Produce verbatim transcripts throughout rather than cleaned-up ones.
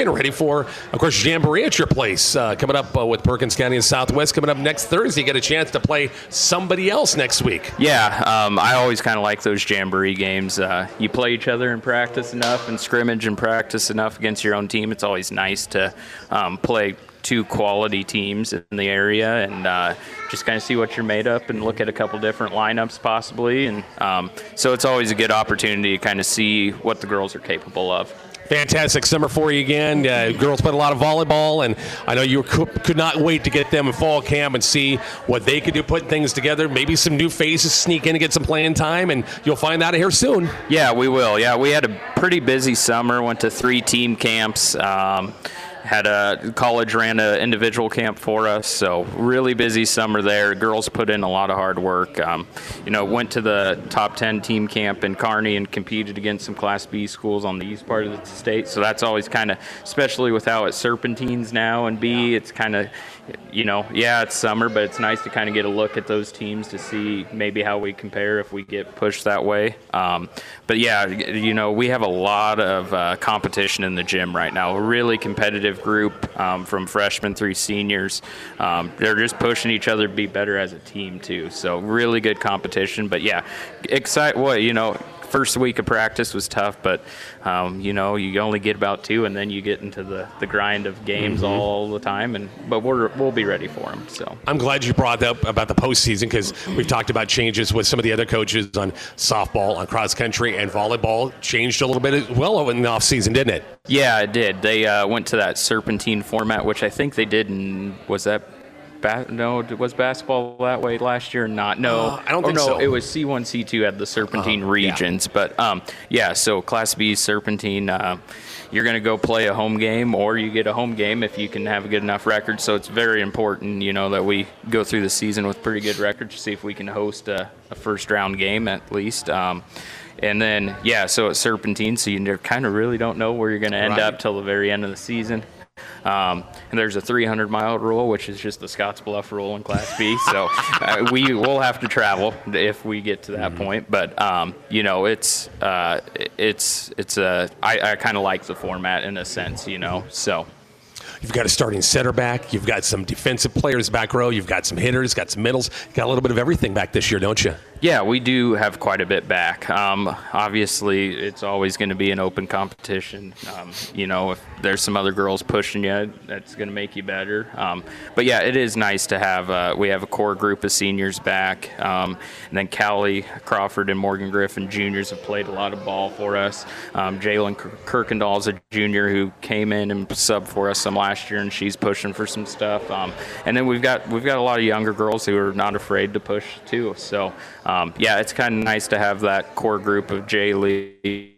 getting ready for, of course, Jamboree at your place uh, coming up uh, with Perkins County and Southwest coming up next Thursday. You get a chance to play somebody else next week. Yeah, um, I always kind of like those Jamboree games. Uh, you play each other and practice enough and scrimmage and practice enough against your own team. It's always nice to um, play two quality teams in the area and uh, just kind of see what you're made up and look at a couple different lineups possibly. And um, so it's always a good opportunity to kind of see what the girls are capable of. Fantastic summer for you again. Uh, girls played a lot of volleyball, and I know you co- could not wait to get them in fall camp and see what they could do, putting things together. Maybe some new faces sneak in and get some playing time, and you'll find out here soon. Yeah, we will. Yeah, we had a pretty busy summer, went to three team camps. Um, Had a college ran an individual camp for us, so really busy summer there. Girls put in a lot of hard work. Um, you know, went to the top ten team camp in Kearney and competed against some Class B schools on the east part of the state. So that's always kind of, especially with how it's Serpentines now and B, it's kind of, you know, yeah, it's summer, but it's nice to kind of get a look at those teams to see maybe how we compare if we get pushed that way. Um, but yeah, you know, we have a lot of uh, competition in the gym right now. A really competitive group um, from freshmen through seniors. Um, they're just pushing each other to be better as a team too. So really good competition. But yeah, excite what you know. First week of practice was tough, but um, you know, you only get about two, and then you get into the, the grind of games mm-hmm. all the time. And but we're we'll be ready for them. So I'm glad you brought up about the postseason because we've talked about changes with some of the other coaches on softball, on cross country, and volleyball. Changed a little bit as well in the off season, didn't it? Yeah, it did. They uh, went to that serpentine format, which I think they did. In, was that? Ba- no, was basketball that way last year or not? No, uh, I don't think oh, no, so. It was C one, C two had the Serpentine uh, regions. Yeah. But, um, yeah, so Class B Serpentine, uh, you're going to go play a home game or you get a home game if you can have a good enough record. So it's very important, you know, that we go through the season with pretty good records to see if we can host a, a first-round game at least. Um, and then, yeah, so it's Serpentine, so you kind of really don't know where you're going to end right. up till the very end of the season. Um, and there's a three hundred mile rule, which is just the Scottsbluff rule in Class B. So uh, we will have to travel if we get to that mm-hmm. point. But um, you know, it's uh, it's it's a I, I kind of like the format in a sense, you know. So. You've got a starting center back. You've got some defensive players back row. You've got some hitters, got some middles. You've got a little bit of everything back this year, don't you? Yeah, we do have quite a bit back. Um, obviously, it's always going to be an open competition. Um, you know, if there's some other girls pushing you, that's going to make you better. Um, but, yeah, it is nice to have uh, – we have a core group of seniors back. Um, and then Callie Crawford and Morgan Griffin juniors have played a lot of ball for us. Um, Jalen Kirkendall is a junior who came in and subbed for us some last year, and she's pushing for some stuff. Um, and then we've got we've got a lot of younger girls who are not afraid to push too. So um, yeah, it's kind of nice to have that core group of Jay Lee,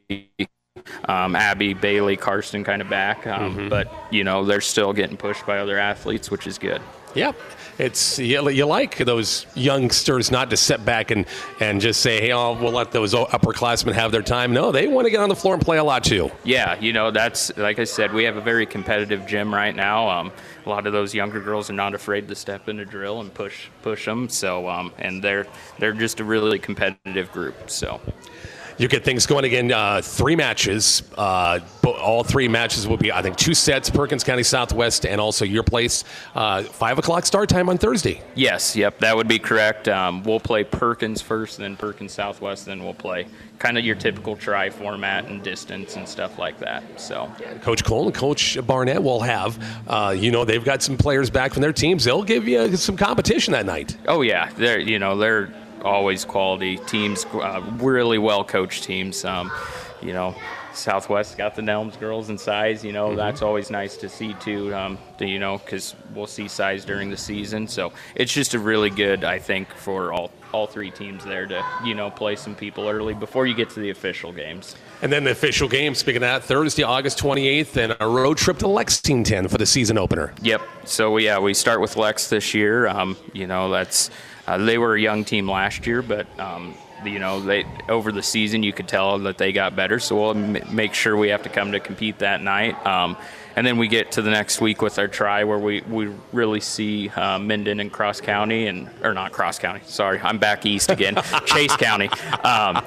um, Abby, Bailey, Karsten kind of back. Um, mm-hmm. But you know, they're still getting pushed by other athletes, which is good. Yep. It's you, you like those youngsters not to sit back and, and just say, hey, oh, we'll let those upperclassmen have their time. No, they want to get on the floor and play a lot too. Yeah, you know, that's, like I said, we have a very competitive gym right now. Um, a lot of those younger girls are not afraid to step in a drill and push push them. So, um, and they're they're just a really competitive group. So. You get things going again, uh, three matches. Uh, all three matches will be, I think, two sets, Perkins County Southwest and also your place. Uh, five o'clock start time on Thursday. Yes, yep, that would be correct. Um, we'll play Perkins first, then Perkins Southwest, then we'll play kind of your typical try format and distance and stuff like that. So, Coach Cole and Coach Barnett will have, uh, you know, they've got some players back from their teams. They'll give you some competition that night. Oh, yeah. They're, you know, they're always quality teams, uh, really well-coached teams. Um, you know, Southwest got the Nelms girls in size. You know, mm-hmm. that's always nice to see, too, um, to, you know, because we'll see size during the season. So it's just a really good, I think, for all, all three teams there to, you know, play some people early before you get to the official games. And then the official game, speaking of that, Thursday, August twenty-eighth, and a road trip to Lexington for the season opener. Yep. So, yeah, we start with Lex this year. Um, you know, that's uh, they were a young team last year, but, um, you know, they over the season you could tell that they got better. So we'll m- make sure we have to come to compete that night. Um, and then we get to the next week with our try where we, we really see uh, Minden and Cross County, and or not Cross County, sorry, I'm back east again, Chase County. Um,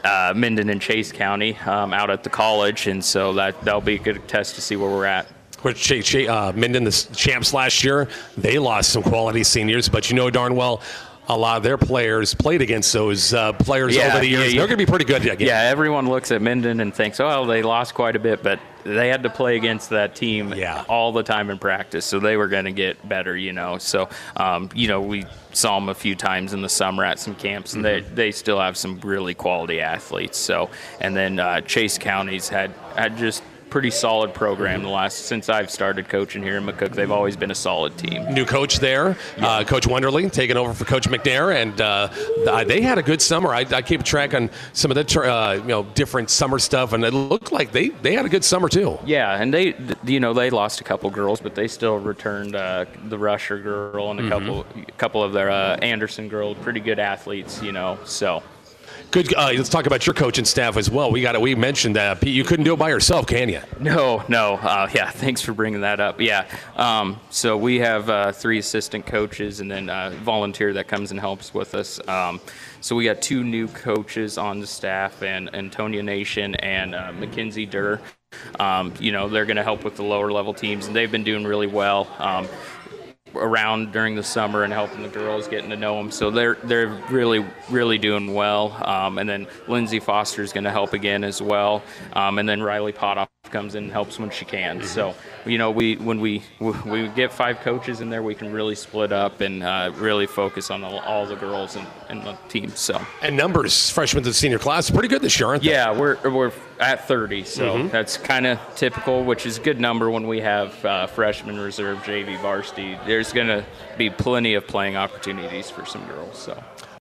uh, Minden and Chase County um, out at the college, and so that that'll be a good test to see where we're at. Which Ch- Ch- uh, Minden, the champs last year, they lost some quality seniors, but you know darn well a lot of their players played against those uh, players Yeah, over the years. yeah, yeah. They're going to be pretty good again. Yeah, everyone looks at Minden and thinks, oh, they lost quite a bit, but they had to play against that team Yeah. all the time in practice, so they were going to get better, you know. So, um, you know, we saw them a few times in the summer at some camps, and Mm-hmm. they, they still have some really quality athletes. So, and then uh, Chase County's had, had just pretty solid program the last since I've started coaching here in McCook. They've always been a solid team. New coach there, uh, Coach Wenderling, taking over for Coach McNair, and uh, uh, they had a good summer. I, I keep track on some of the tr- uh, you know different summer stuff, and it looked like they, they had a good summer too. Yeah, and they, you know, they lost a couple girls, but they still returned uh, the Rusher girl and a couple, a couple of their uh, Anderson girls, pretty good athletes, you know. So. Good. Uh, let's talk about your coaching staff as well. We got it. We mentioned that Pete, you couldn't do it by yourself, can you? No, no. Uh, yeah, thanks for bringing that up. Yeah. Um, so we have uh, three assistant coaches and then a volunteer that comes and helps with us. Um, so we got two new coaches on the staff, and Antonia Nation and uh, Mackenzie Durr. Um, you know, they're going to help with the lower level teams, and they've been doing really well. Um, around during the summer and helping the girls, getting to know them, so they're they're really really doing well. Um, and then Lindsay Foster is going to help again as well, um, and then Riley Potoff comes in and helps when she can. Mm-hmm. So you know, we when we we get five coaches in there, we can really split up and uh, really focus on all, all the girls in, in the team. So And numbers, freshmen to the senior class, pretty good this year, aren't they? yeah, we're we're at thirty, so Mm-hmm. that's kind of typical, which is a good number when we have uh, freshman, reserve, J V, varsity. There's going to be plenty of playing opportunities for some girls. So.